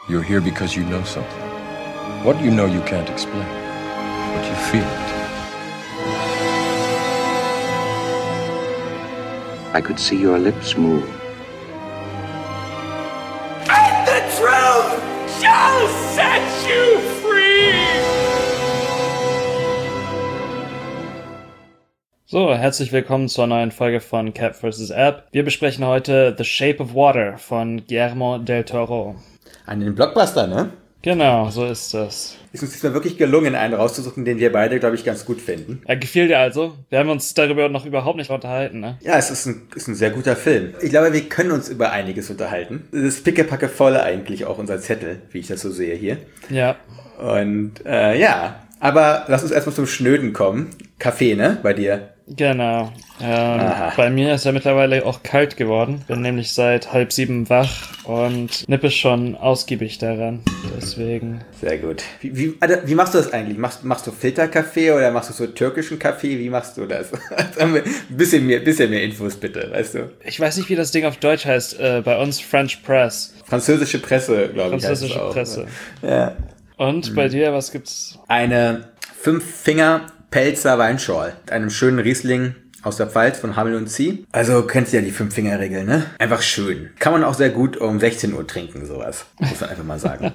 You're here because you know something. What you know you can't explain, but you feel it. I could see your lips move. And the truth shall set you free! So, herzlich willkommen zur neuen Folge von Cap vs. App. Wir besprechen heute The Shape of Water von Guillermo del Toro. Einen Blockbuster, ne? Genau, so ist das. Ist uns diesmal wirklich gelungen, einen rauszusuchen, den wir beide, glaube ich, ganz gut finden. Gefiel dir also? Wir haben uns darüber noch überhaupt nicht unterhalten, ne? Ja, es ist ein sehr guter Film. Ich glaube, wir können uns über einiges unterhalten. Es ist pickepacke voll eigentlich auch unser Zettel, wie ich das so sehe hier. Ja. Und ja, aber lass uns erstmal zum Schnöden kommen. Kaffee, ne? Bei dir. Genau. Bei mir ist er mittlerweile auch kalt geworden. Bin nämlich seit 6:30 wach und nippe schon ausgiebig daran. Deswegen. Sehr gut. Wie machst du das eigentlich? Machst du Filterkaffee oder machst du so türkischen Kaffee? Wie machst du das? Ein bisschen mehr Infos bitte, weißt du? Ich weiß nicht, wie das Ding auf Deutsch heißt. Bei uns French Press. Französische Presse, glaube ich. Französische Presse. Ja. Und bei dir, was gibt's? Eine 5-Finger-Pelzer Weinschorle mit einem schönen Riesling aus der Pfalz von Hamel und Zie. Also kennst du ja die 5-Finger-Regel, ne? Einfach schön. Kann man auch sehr gut um 16 Uhr trinken, sowas. Muss man einfach mal sagen.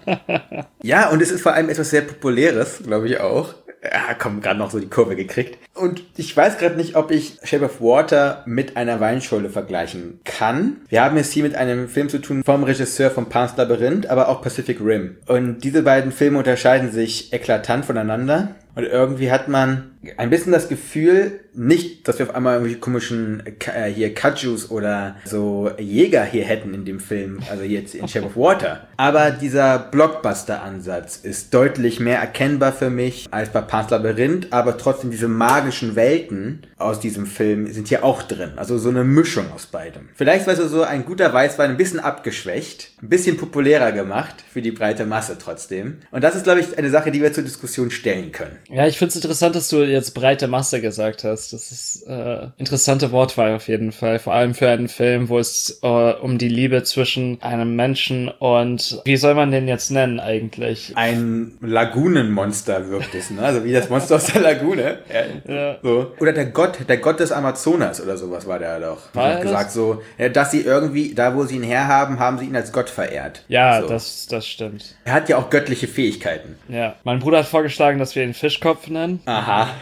Ja, und es ist vor allem etwas sehr Populäres, glaube ich auch. Ja, komm, gerade noch so die Kurve gekriegt. Und ich weiß gerade nicht, ob ich Shape of Water mit einer Weinschorle vergleichen kann. Wir haben es hier mit einem Film zu tun vom Regisseur von Pan's Labyrinth, aber auch Pacific Rim. Und diese beiden Filme unterscheiden sich eklatant voneinander. Und irgendwie hat man ein bisschen das Gefühl, nicht, dass wir auf einmal irgendwie komischen hier Kajus oder so Jäger hier hätten in dem Film, also jetzt in Shape of Water. Aber dieser Blockbuster-Ansatz ist deutlich mehr erkennbar für mich als bei Pan's Labyrinth, aber trotzdem diese magischen Welten aus diesem Film sind hier auch drin. Also so eine Mischung aus beidem. Vielleicht war so ein guter Weißwein ein bisschen abgeschwächt, ein bisschen populärer gemacht für die breite Masse trotzdem. Und das ist, glaube ich, eine Sache, die wir zur Diskussion stellen können. Ja, ich finde es interessant, dass du jetzt breite Masse gesagt hast. Das ist interessante Wortwahl auf jeden Fall. Vor allem für einen Film, wo es um die Liebe zwischen einem Menschen und, wie soll man den jetzt nennen eigentlich? Ein Lagunenmonster wirkt es, ne? Also wie das Monster aus der Lagune. Ja. So. Oder der Gott des Amazonas oder sowas war der doch. War hat gesagt so, ja, dass sie irgendwie, da wo sie ihn herhaben, haben sie ihn als Gott verehrt. Ja, so. Das stimmt. Er hat ja auch göttliche Fähigkeiten. Ja. Mein Bruder hat vorgeschlagen, dass wir ihn Fischkopf nennen. Aha.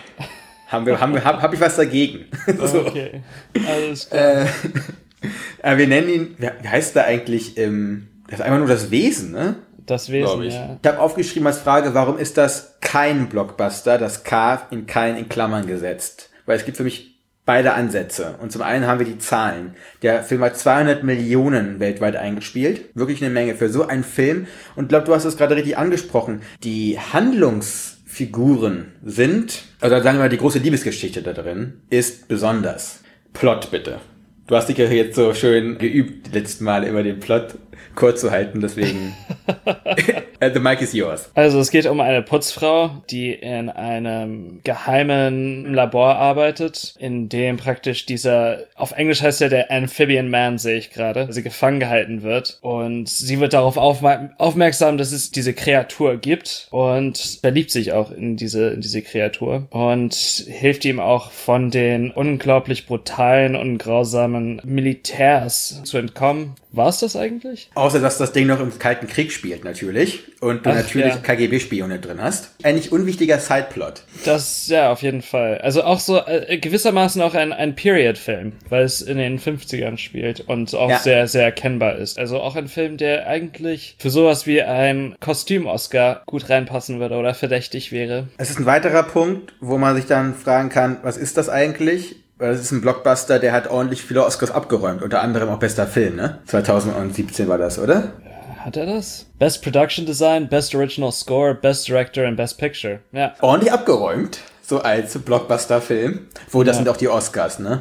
Hab ich was dagegen. So. Okay. Alles klar. Wir nennen ihn, wie heißt der eigentlich, das ist einfach nur das Wesen, ne? Das Wesen, ja. Ich habe aufgeschrieben als Frage, warum ist das kein Blockbuster, das K in Klammern gesetzt? Weil es gibt für mich beide Ansätze. Und zum einen haben wir die Zahlen. Der Film hat 200 Millionen weltweit eingespielt. Wirklich eine Menge für so einen Film. Und ich glaube, du hast es gerade richtig angesprochen. Die Handlungsfiguren sind, also sagen wir mal, die große Liebesgeschichte da drin, ist besonders. Plot bitte. Du hast dich ja jetzt so schön geübt, letztes Mal immer den Plot kurz zu halten, deswegen the mic is yours. Also es geht um eine Putzfrau, die in einem geheimen Labor arbeitet, in dem praktisch auf Englisch heißt er der Amphibian Man, sehe ich gerade, also gefangen gehalten wird. Und sie wird darauf aufmerksam, dass es diese Kreatur gibt und verliebt sich auch in diese Kreatur und hilft ihm auch von den unglaublich brutalen und grausamen Militärs zu entkommen. War es das eigentlich? Außer, dass das Ding noch im Kalten Krieg spielt, natürlich. Und du natürlich KGB-Spione drin hast. Ein nicht unwichtiger Sideplot. Das, ja, auf jeden Fall. Also auch so gewissermaßen auch ein Period-Film, weil es in den 50ern spielt und auch sehr, sehr erkennbar ist. Also auch ein Film, der eigentlich für sowas wie ein Kostüm-Oscar gut reinpassen würde oder verdächtig wäre. Es ist ein weiterer Punkt, wo man sich dann fragen kann, was ist das eigentlich? Weil das ist ein Blockbuster, der hat ordentlich viele Oscars abgeräumt. Unter anderem auch bester Film, ne? 2017 war das, oder? Hat er das? Best Production Design, Best Original Score, Best Director und Best Picture. Ja. Ordentlich abgeräumt, so als Blockbuster-Film. Das sind auch die Oscars, ne?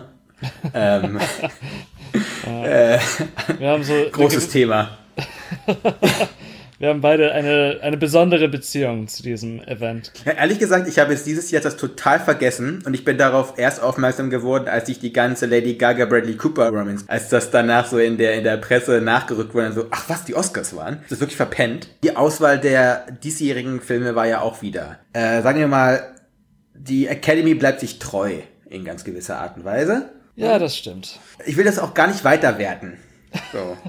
Wir haben so großes Thema. Wir haben beide eine besondere Beziehung zu diesem Event. Ja, ehrlich gesagt, ich habe jetzt dieses Jahr das total vergessen und ich bin darauf erst aufmerksam geworden, als ich die ganze Lady Gaga Bradley Cooper Romance, als das danach so in der Presse nachgerückt wurde, so, ach was, die Oscars waren. Das ist wirklich verpennt. Die Auswahl der diesjährigen Filme war ja auch wieder. Sagen wir mal, die Academy bleibt sich treu in ganz gewisser Art und Weise. Ja, das stimmt. Ich will das auch gar nicht weiterwerten. So.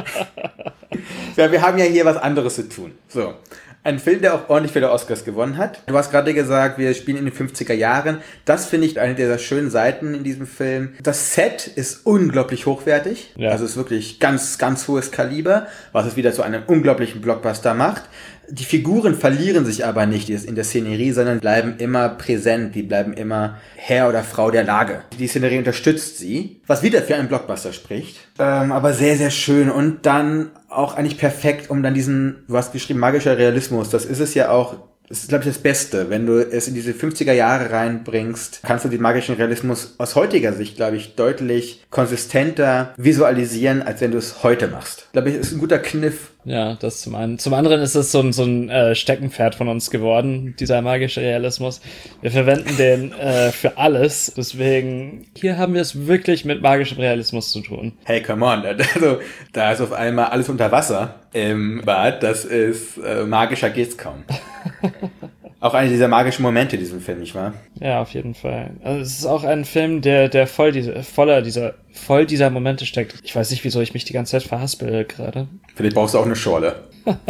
Ja, wir haben ja hier was anderes zu tun. So. Ein Film, der auch ordentlich viele Oscars gewonnen hat. Du hast gerade gesagt, wir spielen in den 50er Jahren. Das finde ich eine dieser schönen Seiten in diesem Film. Das Set ist unglaublich hochwertig. Ja. Also es ist wirklich ganz, ganz hohes Kaliber, was es wieder zu einem unglaublichen Blockbuster macht. Die Figuren verlieren sich aber nicht in der Szenerie, sondern bleiben immer präsent. Die bleiben immer Herr oder Frau der Lage. Die Szenerie unterstützt sie, was wieder für einen Blockbuster spricht. Aber sehr, sehr schön. Und dann auch eigentlich perfekt, um dann diesen, du hast geschrieben, magischer Realismus. Das ist es ja auch. Das ist, glaube ich, das Beste. Wenn du es in diese 50er Jahre reinbringst, kannst du den magischen Realismus aus heutiger Sicht, glaube ich, deutlich konsistenter visualisieren, als wenn du es heute machst. Glaube ich, ist ein guter Kniff. Ja, das zum einen. Zum anderen ist es so ein Steckenpferd von uns geworden, dieser magische Realismus. Wir verwenden den für alles. Deswegen, hier haben wir es wirklich mit magischem Realismus zu tun. Hey, come on. Also, da ist auf einmal alles unter Wasser im Bad. Das ist, magischer geht's kaum. Auch einer dieser magischen Momente in diesem Film, nicht wahr? Ja, auf jeden Fall. Also es ist auch ein Film, der voll dieser Momente steckt. Ich weiß nicht, wieso ich mich die ganze Zeit verhaspel gerade. Vielleicht brauchst du auch eine Schorle.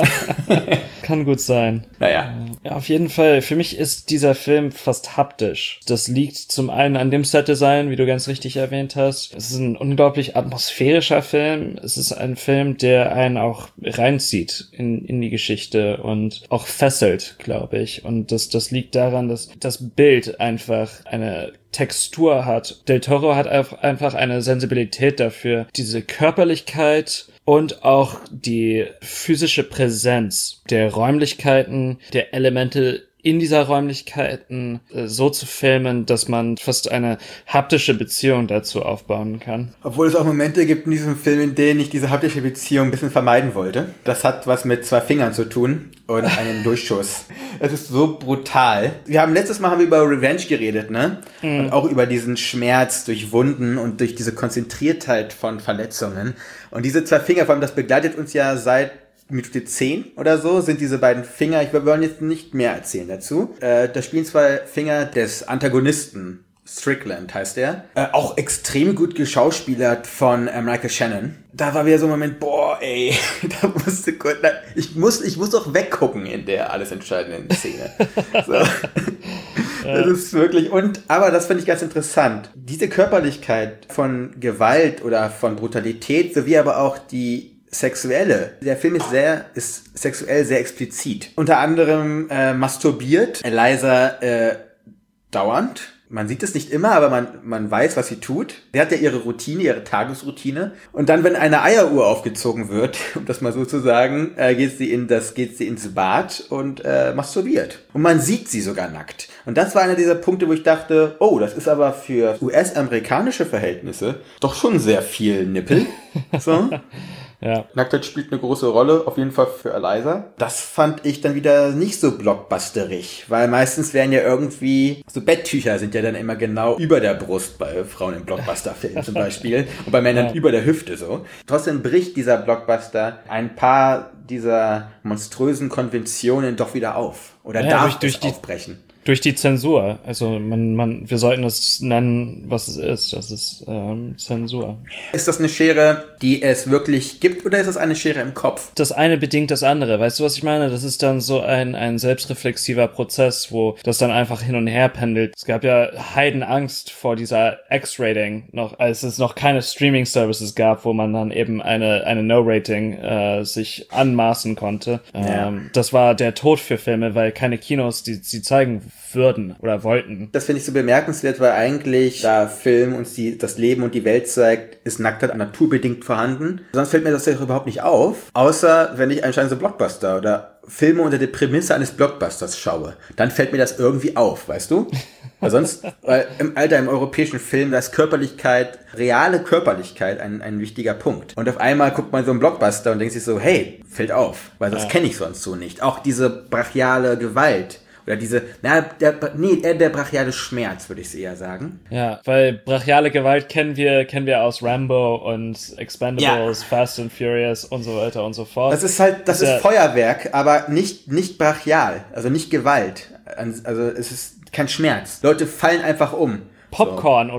Kann gut sein. Naja. Ja, auf jeden Fall. Für mich ist dieser Film fast haptisch. Das liegt zum einen an dem Setdesign, wie du ganz richtig erwähnt hast. Es ist ein unglaublich atmosphärischer Film. Es ist ein Film, der einen auch reinzieht in die Geschichte und auch fesselt, glaube ich. Und das liegt daran, dass das Bild einfach eine Textur hat. Del Toro hat einfach eine Sensibilität dafür, diese Körperlichkeit und auch die physische Präsenz der Räumlichkeiten, der Elemente in dieser Räumlichkeiten so zu filmen, dass man fast eine haptische Beziehung dazu aufbauen kann. Obwohl es auch Momente gibt in diesem Film, in denen ich diese haptische Beziehung ein bisschen vermeiden wollte. Das hat was mit 2 Fingern zu tun und einem Durchschuss. Es ist so brutal. Letztes Mal haben wir über Revenge geredet, ne? Mhm. Und auch über diesen Schmerz durch Wunden und durch diese Konzentriertheit von Verletzungen. Und diese 2 Finger, vor allem das begleitet uns ja seit Minute 10 oder so, sind diese beiden Finger, wir wollen jetzt nicht mehr erzählen dazu. Da spielen 2 Finger des Antagonisten, Strickland heißt er, auch extrem gut geschauspielert von Michael Shannon. Da war wieder so ein Moment, boah, ey, da musste kurz, ich muss doch weggucken in der alles entscheidenden Szene. So. Das ist wirklich, aber das finde ich ganz interessant. Diese Körperlichkeit von Gewalt oder von Brutalität, sowie aber auch die sexuelle. Der Film ist sexuell sehr explizit. Unter anderem masturbiert Eliza dauernd. Man sieht es nicht immer, aber man weiß, was sie tut. Sie hat ja ihre Routine, ihre Tagesroutine. Und dann, wenn eine Eieruhr aufgezogen wird, um das mal so zu sagen, geht sie ins Bad und masturbiert. Und man sieht sie sogar nackt. Und das war einer dieser Punkte, wo ich dachte, oh, das ist aber für US-amerikanische Verhältnisse doch schon sehr viel Nippel. So. Ja. Nacktheit spielt eine große Rolle, auf jeden Fall für Eliza. Das fand ich dann wieder nicht so blockbusterig, weil meistens werden ja irgendwie, so Betttücher sind ja dann immer genau über der Brust bei Frauen im Blockbuster-Film zum Beispiel und bei Männern über der Hüfte so. Trotzdem bricht dieser Blockbuster ein paar dieser monströsen Konventionen doch wieder auf. Oder darf es aufbrechen. Durch die Zensur. Also wir sollten es nennen, was es ist. Das ist Zensur. Ist das eine Schere, die es wirklich gibt, oder ist es eine Schere im Kopf? Das eine bedingt das andere. Weißt du, was ich meine? Das ist dann so ein selbstreflexiver Prozess, wo das dann einfach hin und her pendelt. Es gab ja Heidenangst vor dieser X-Rating noch, als es noch keine Streaming-Services gab, wo man dann eben eine No-Rating sich anmaßen konnte. Ja. Das war der Tod für Filme, weil keine Kinos sie zeigen würden oder wollten. Das finde ich so bemerkenswert, weil eigentlich, da Film uns das Leben und die Welt zeigt, ist Nacktheit naturbedingt vorhanden. Sonst fällt mir das ja überhaupt nicht auf, außer wenn ich anscheinend so Blockbuster oder Filme unter der Prämisse eines Blockbusters schaue, dann fällt mir das irgendwie auf, weißt du? Weil sonst, im europäischen Film, da ist Körperlichkeit, reale Körperlichkeit ein wichtiger Punkt. Und auf einmal guckt man so einen Blockbuster und denkt sich so, hey, fällt auf, weil das kenne ich sonst so nicht. Auch diese brachiale Gewalt. Oder der brachiale Schmerz, würde ich es eher sagen. Ja, weil brachiale Gewalt kennen wir aus Rambo und Expendables, Fast and Furious und so weiter und so fort. Das ist Feuerwerk, aber nicht brachial, also nicht Gewalt. Also es ist kein Schmerz. Leute fallen einfach um. Popcorn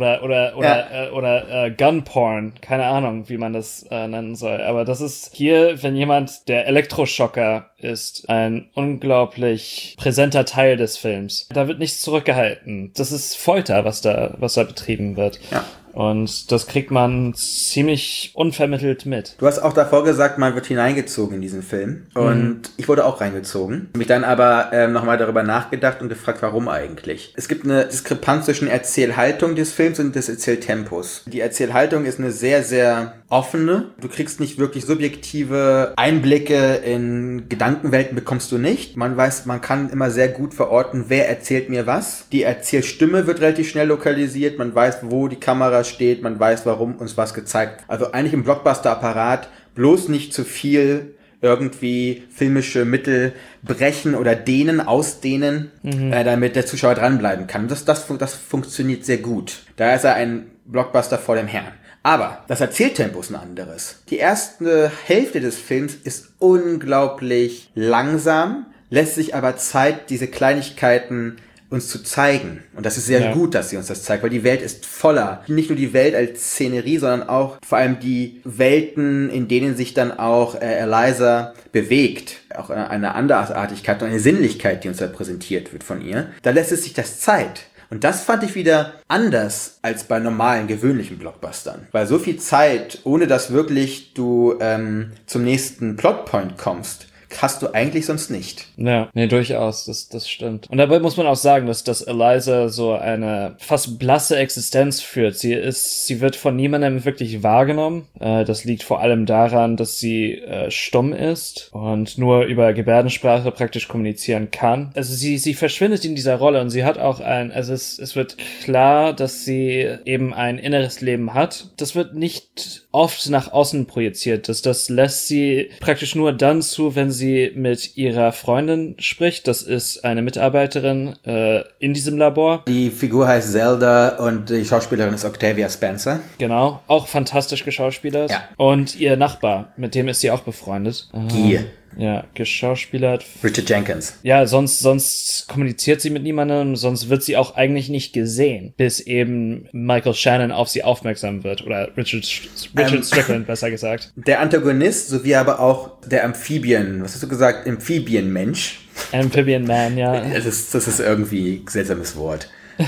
oder Gunporn, keine Ahnung, wie man das nennen soll. Aber das ist hier, wenn jemand der Elektroschocker ist, ein unglaublich präsenter Teil des Films. Da wird nichts zurückgehalten. Das ist Folter, was da betrieben wird. Ja. Und das kriegt man ziemlich unvermittelt mit. Du hast auch davor gesagt, man wird hineingezogen in diesen Film. Und ich wurde auch reingezogen. Mich dann aber nochmal darüber nachgedacht und gefragt, warum eigentlich. Es gibt eine Diskrepanz zwischen Erzählhaltung des Films und des Erzähltempos. Die Erzählhaltung ist eine sehr, sehr offene. Du kriegst nicht wirklich subjektive Einblicke in Gedankenwelten, bekommst du nicht. Man kann immer sehr gut verorten, wer erzählt mir was. Die Erzählstimme wird relativ schnell lokalisiert. Man weiß, wo die Kamera steht. Man weiß, warum uns was gezeigt. Also eigentlich im Blockbuster-Apparat bloß nicht zu viel irgendwie filmische Mittel brechen oder ausdehnen, damit der Zuschauer dranbleiben kann. Das funktioniert sehr gut. Da ist er ein Blockbuster vor dem Herrn. Aber das Erzähltempo ist ein anderes. Die erste Hälfte des Films ist unglaublich langsam, lässt sich aber Zeit, diese Kleinigkeiten uns zu zeigen. Und das ist sehr gut, dass sie uns das zeigt, weil die Welt ist voller. Nicht nur die Welt als Szenerie, sondern auch vor allem die Welten, in denen sich dann auch Eliza bewegt. Auch eine Andersartigkeit und eine Sinnlichkeit, die uns da präsentiert wird von ihr. Da lässt es sich das Zeit. Und das fand ich wieder anders als bei normalen, gewöhnlichen Blockbustern. Weil so viel Zeit, ohne dass wirklich du zum nächsten Plotpoint kommst, hast du eigentlich sonst nicht. Ja, nee, durchaus, das stimmt. Und dabei muss man auch sagen, dass Eliza so eine fast blasse Existenz führt. Sie wird von niemandem wirklich wahrgenommen. Das liegt vor allem daran, dass sie stumm ist und nur über Gebärdensprache praktisch kommunizieren kann. Also sie verschwindet in dieser Rolle und sie hat auch es wird klar, dass sie eben ein inneres Leben hat. Das wird nicht oft nach außen projiziert. Das lässt sie praktisch nur dann zu, wenn sie mit ihrer Freundin spricht. Das ist eine Mitarbeiterin in diesem Labor. Die Figur heißt Zelda und die Schauspielerin ist Octavia Spencer. Genau, auch fantastisch geschauspielert. Ja. Und ihr Nachbar, mit dem ist sie auch befreundet. Guy. Ja, geschauspielert. Richard Jenkins. Ja, sonst kommuniziert sie mit niemandem, sonst wird sie auch eigentlich nicht gesehen, bis eben Michael Shannon auf sie aufmerksam wird. Oder Richard Strickland, besser gesagt. Der Antagonist, sowie aber auch der was hast du gesagt? Amphibienmensch. Amphibian Man, ja. Das ist irgendwie ein seltsames Wort.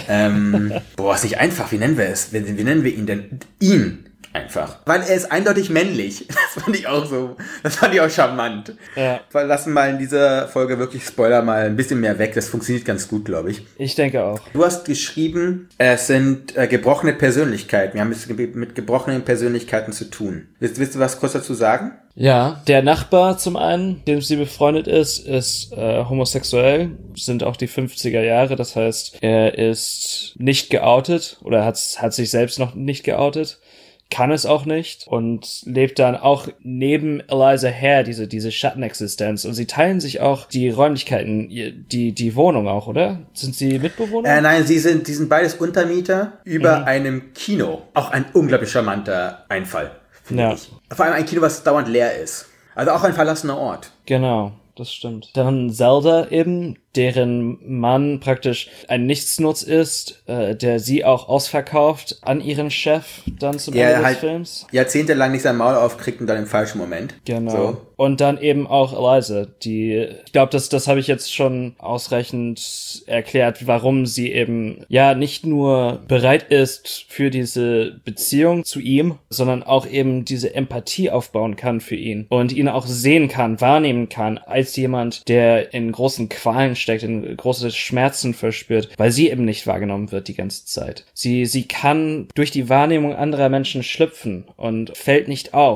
Ist nicht einfach. Wie nennen wir es? Wie nennen wir ihn denn? Ihn. Einfach. Weil er ist eindeutig männlich. Das fand ich auch charmant. Ja. Wir lassen mal in dieser Folge wirklich Spoiler mal ein bisschen mehr weg. Das funktioniert ganz gut, glaube ich. Ich denke auch. Du hast geschrieben, es sind gebrochene Persönlichkeiten. Wir haben es mit gebrochenen Persönlichkeiten zu tun. Willst du was kurz dazu sagen? Ja, der Nachbar zum einen, dem sie befreundet ist homosexuell, sind auch die 50er Jahre, das heißt, er ist nicht geoutet oder hat sich selbst noch nicht geoutet. Kann es auch nicht und lebt dann auch neben Eliza Hare, diese Schattenexistenz. Und sie teilen sich auch die Räumlichkeiten, die Wohnung auch, oder? Sind sie Mitbewohner? Nein, sie sind beides Untermieter über einem Kino. Auch ein unglaublich charmanter Einfall, finde ich. Vor allem ein Kino, was dauernd leer ist. Also auch ein verlassener Ort. Genau. Das stimmt. Dann Zelda eben, deren Mann praktisch ein Nichtsnutz ist, der sie auch ausverkauft an ihren Chef dann zum Ende des Films. Jahrzehntelang nicht sein Maul aufkriegt und dann im falschen Moment. Genau. So. Und dann eben auch Eliza, ich glaube, das habe ich jetzt schon ausreichend erklärt, warum sie eben ja nicht nur bereit ist für diese Beziehung zu ihm, sondern auch eben diese Empathie aufbauen kann für ihn und ihn auch sehen kann, wahrnehmen kann, als jemand, der in großen Qualen steckt, in große Schmerzen verspürt, weil sie eben nicht wahrgenommen wird die ganze Zeit. Sie kann durch die Wahrnehmung anderer Menschen schlüpfen und fällt nicht auf.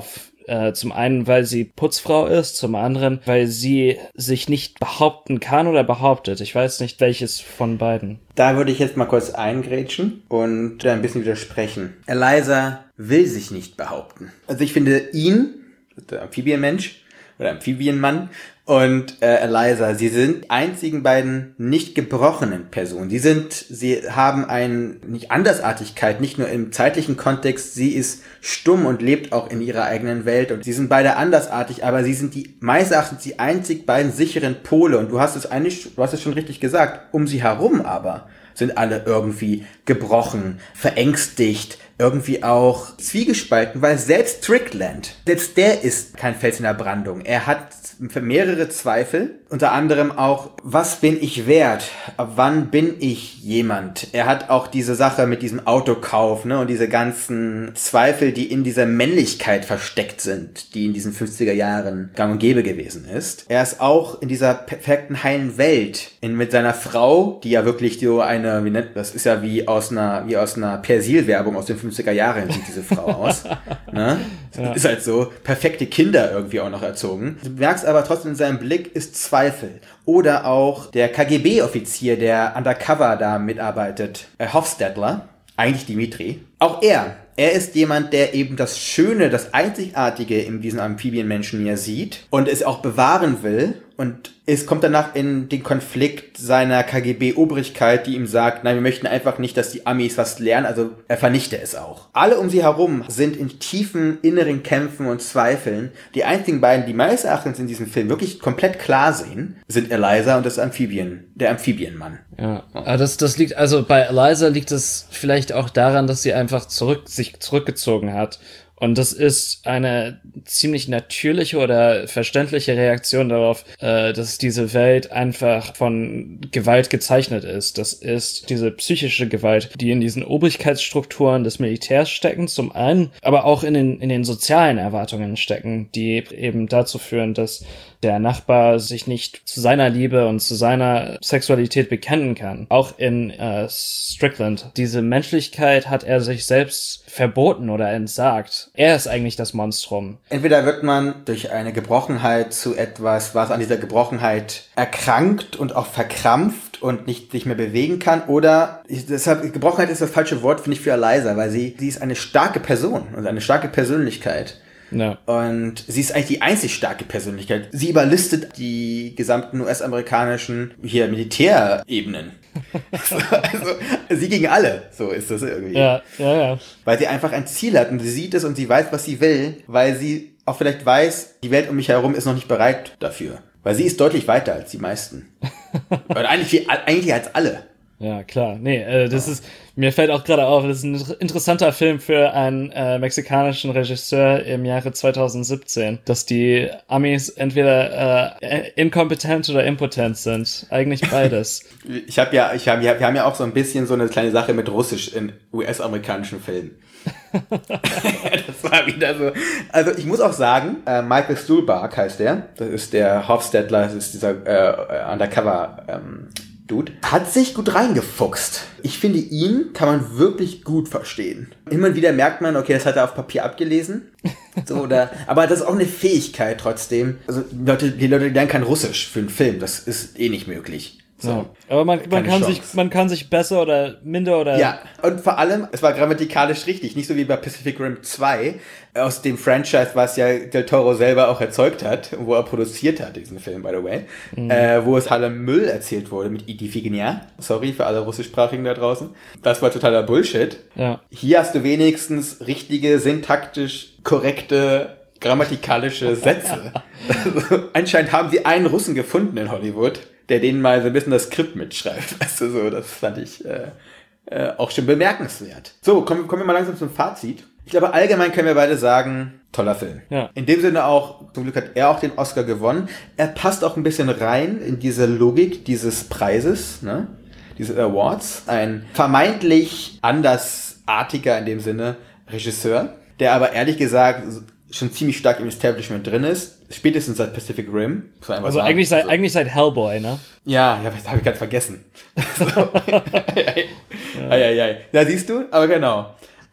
Zum einen, weil sie Putzfrau ist, zum anderen, weil sie sich nicht behaupten kann oder behauptet. Ich weiß nicht, welches von beiden. Da würde ich jetzt mal kurz eingrätschen und ein bisschen widersprechen. Eliza will sich nicht behaupten. Also ich finde ihn, der Amphibienmensch oder Amphibienmann, und Eliza, sie sind die einzigen beiden nicht gebrochenen Personen. Sie haben nicht Andersartigkeit, nicht nur im zeitlichen Kontext, sie ist stumm und lebt auch in ihrer eigenen Welt und sie sind beide andersartig, aber sie sind meines Erachtens die einzig beiden sicheren Pole und du hast es schon richtig gesagt, um sie herum aber sind alle irgendwie gebrochen, verängstigt, irgendwie auch zwiegespalten, weil selbst Strickland, selbst der ist kein Fels in der Brandung. Er hat mehrere Zweifel, unter anderem auch, was bin ich wert? Ab wann bin ich jemand? Er hat auch diese Sache mit diesem Autokauf, ne, und diese ganzen Zweifel, die in dieser Männlichkeit versteckt sind, die in diesen 50er Jahren gang und gäbe gewesen ist. Er ist auch in dieser perfekten heilen Welt, mit seiner Frau, die ja wirklich so das ist ja wie aus einer Persil-Werbung aus den 50er Jahren sieht diese Frau aus. Ne? Ja. Ist halt so, perfekte Kinder irgendwie auch noch erzogen. Du merkst aber trotzdem in seinem Blick ist Zweifel. Oder auch der KGB-Offizier, der undercover da mitarbeitet, Hofstadler, eigentlich Dimitri. Auch er ist jemand, der eben das Schöne, das Einzigartige in diesem Amphibienmenschen hier sieht und es auch bewahren will. Und es kommt danach in den Konflikt seiner KGB-Obrigkeit, die ihm sagt, nein, wir möchten einfach nicht, dass die Amis was lernen, also er vernichte es auch. Alle um sie herum sind in tiefen inneren Kämpfen und Zweifeln. Die einzigen beiden, die meines Erachtens in diesem Film wirklich komplett klar sehen, sind Eliza und der Amphibienmann. Ja, aber das liegt, also bei Eliza liegt es vielleicht auch daran, dass sie einfach sich zurückgezogen hat. Und das ist eine ziemlich natürliche oder verständliche Reaktion darauf, dass diese Welt einfach von Gewalt gezeichnet ist. Das ist diese psychische Gewalt, die in diesen Obrigkeitsstrukturen des Militärs stecken, zum einen, aber auch in den sozialen Erwartungen stecken, die eben dazu führen, dass der Nachbar sich nicht zu seiner Liebe und zu seiner Sexualität bekennen kann. Auch in Strickland. Diese Menschlichkeit hat er sich selbst verboten oder entsagt. Er ist eigentlich das Monstrum. Entweder wird man durch eine Gebrochenheit zu etwas, was an dieser Gebrochenheit erkrankt und auch verkrampft und nicht sich mehr bewegen kann, oder deshalb, Gebrochenheit ist das falsche Wort, finde ich, für Eliza, weil sie ist eine starke Person und eine starke Persönlichkeit. Ja. Und sie ist eigentlich die einzig starke Persönlichkeit. Sie überlistet die gesamten US-amerikanischen Militärebenen. Also sie gegen alle, so ist das irgendwie. Ja. Weil sie einfach ein Ziel hat und sie sieht es und sie weiß, was sie will, weil sie auch vielleicht weiß, die Welt um mich herum ist noch nicht bereit dafür. Weil sie ist deutlich weiter als die meisten. Oder eigentlich als alle. Ja, klar. Nee, mir fällt auch gerade auf, das ist ein interessanter Film für einen mexikanischen Regisseur im Jahre 2017, dass die Amis entweder inkompetent oder impotent sind. Eigentlich beides. Wir haben ja auch so ein bisschen so eine kleine Sache mit Russisch in US-amerikanischen Filmen. Das war wieder so. Also ich muss auch sagen, Michael Stuhlbarg heißt der. Das ist der Hofstadler, das ist dieser Undercover Dude, hat sich gut reingefuchst. Ich finde, ihn kann man wirklich gut verstehen. Immer wieder merkt man, okay, das hat er auf Papier abgelesen. Aber das ist auch eine Fähigkeit trotzdem. Also die Leute lernen kein Russisch für einen Film. Das ist eh nicht möglich. So. Ja. Aber man kann sich besser oder minder oder... Ja, und vor allem, es war grammatikalisch richtig. Nicht so wie bei Pacific Rim 2, aus dem Franchise, was ja Del Toro selber auch erzeugt hat, wo er produziert hat, diesen Film, by the way, wo es halt Müll erzählt wurde mit Idifignia. Sorry für alle Russischsprachigen da draußen. Das war totaler Bullshit. Ja. Hier hast du wenigstens richtige, syntaktisch korrekte, grammatikalische Sätze. Anscheinend haben sie einen Russen gefunden in Hollywood, der denen mal so ein bisschen das Skript mitschreibt. Weißt du, so, das fand ich auch schon bemerkenswert. So, kommen wir mal langsam zum Fazit. Ich glaube, allgemein können wir beide sagen, toller Film. Ja. In dem Sinne auch, zum Glück hat er auch den Oscar gewonnen. Er passt auch ein bisschen rein in diese Logik dieses Preises, ne? Dieses Awards. Ein vermeintlich andersartiger in dem Sinne Regisseur, der aber ehrlich gesagt schon ziemlich stark im Establishment drin ist. Spätestens seit Pacific Rim. Also eigentlich seit Hellboy, ne? Ja, das habe ich gerade vergessen. Ja, siehst du? Aber genau.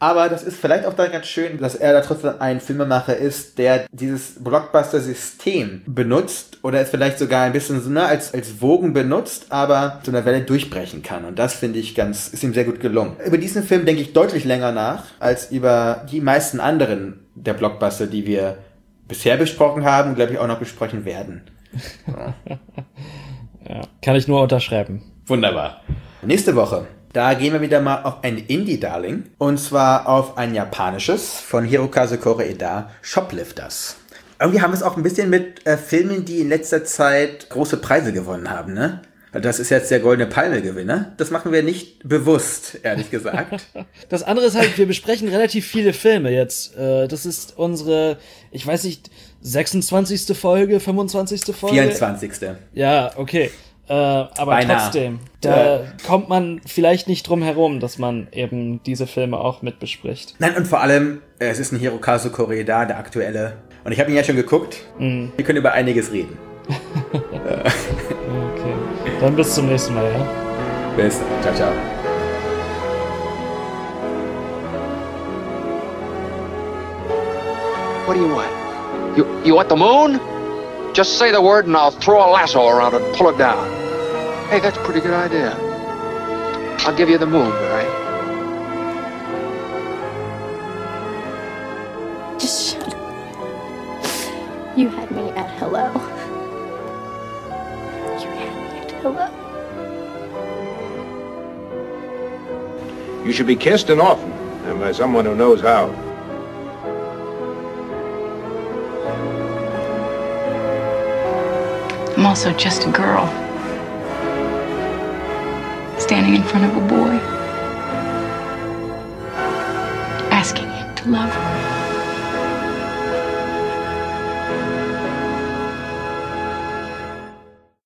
Aber das ist vielleicht auch dann ganz schön, dass er da trotzdem ein Filmemacher ist, der dieses Blockbuster-System benutzt oder es vielleicht sogar ein bisschen so als Wogen benutzt, aber so einer Welle durchbrechen kann. Und das finde ich ist ihm sehr gut gelungen. Über diesen Film denke ich deutlich länger nach, als über die meisten anderen der Blockbuster, die wir bisher besprochen haben und, glaube ich, auch noch besprechen werden. So. Ja, kann ich nur unterschreiben. Wunderbar. Nächste Woche, da gehen wir wieder mal auf ein Indie-Darling. Und zwar auf ein japanisches von Hirokazu Koreeda, Shoplifters. Irgendwie haben wir es auch ein bisschen mit Filmen, die in letzter Zeit große Preise gewonnen haben, ne? Das ist jetzt der Goldene Palme-Gewinner. Das machen wir nicht bewusst, ehrlich gesagt. Das andere ist halt, wir besprechen relativ viele Filme jetzt. Das ist unsere, ich weiß nicht, 26. Folge, 25. Folge? 24. Ja, okay. Aber Beinahe. Trotzdem, da kommt man vielleicht nicht drum herum, dass man eben diese Filme auch mit bespricht. Nein, und vor allem, es ist ein Hirokazu Koreeda, der aktuelle. Und ich habe ihn ja schon geguckt. Wir können über einiges reden. Okay, dann bis zum nächsten Mal, ja? Bis dann. Ciao, ciao. What do you want? You want the moon? Just say the word and I'll throw a lasso around it and pull it down. Hey, that's a pretty good idea. I'll give you the moon, all right? Just shut up. You had me at hello. You had me at hello. You should be kissed and often, and by someone who knows how. I'm also just a girl, standing in front of a boy, asking him to love her.